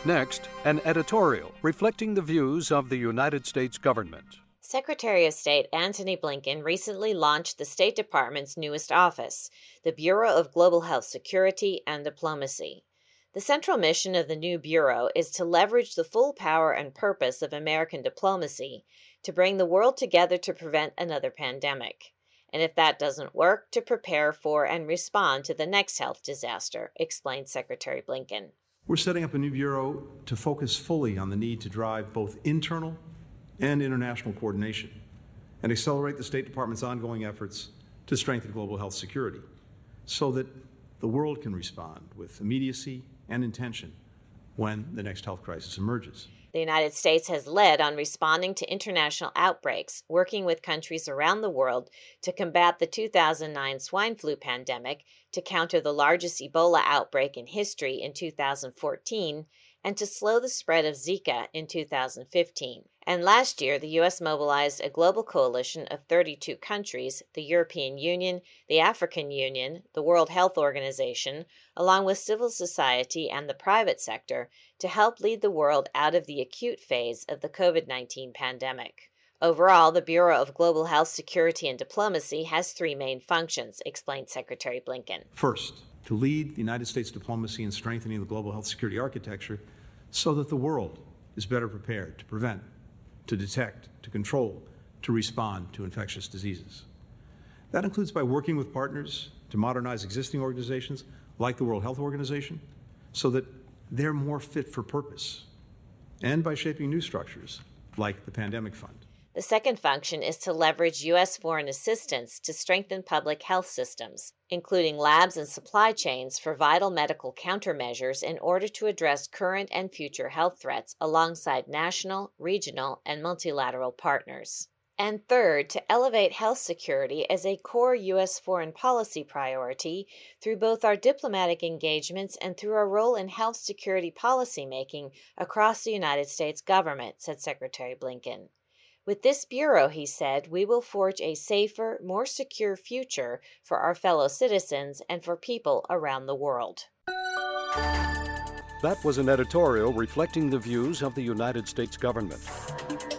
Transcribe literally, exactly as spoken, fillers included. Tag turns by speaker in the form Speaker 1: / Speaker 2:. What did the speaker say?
Speaker 1: Next, an editorial reflecting the views of the United States government.
Speaker 2: Secretary of State Antony Blinken recently launched the State Department's newest office, the Bureau of Global Health Security and Diplomacy. The central mission of the new bureau is to leverage the full power and purpose of American diplomacy to bring the world together to prevent another pandemic. And if that doesn't work, to prepare for and respond to the next health disaster, explained Secretary Blinken.
Speaker 3: We're setting up a new bureau to focus fully on the need to drive both internal and international coordination and accelerate the State Department's ongoing efforts to strengthen global health security so that the world can respond with immediacy and intention when the next health crisis emerges.
Speaker 2: The United States has led on responding to international outbreaks, working with countries around the world to combat the two thousand nine swine flu pandemic, to counter the largest Ebola outbreak in history in two thousand fourteen, and to slow the spread of Zika in two thousand fifteen. And last year, the U S mobilized a global coalition of thirty-two countries, the European Union, the African Union, the World Health Organization, along with civil society and the private sector, to help lead the world out of the acute phase of the COVID nineteen pandemic. Overall, the Bureau of Global Health Security and Diplomacy has three main functions, explained Secretary Blinken.
Speaker 3: First, to lead the United States diplomacy in strengthening the global health security architecture so that the world is better prepared to prevent, to detect, to control, to respond to infectious diseases. That includes by working with partners to modernize existing organizations like the World Health Organization so that they're more fit for purpose, and by shaping new structures like the Pandemic Fund.
Speaker 2: The second function is to leverage U S foreign assistance to strengthen public health systems, including labs and supply chains for vital medical countermeasures in order to address current and future health threats alongside national, regional, and multilateral partners. And third, to elevate health security as a core U S foreign policy priority through both our diplomatic engagements and through our role in health security policymaking across the United States government, said Secretary Blinken. With this bureau, he said, we will forge a safer, more secure future for our fellow citizens and for people around the world.
Speaker 1: That was an editorial reflecting the views of the United States government.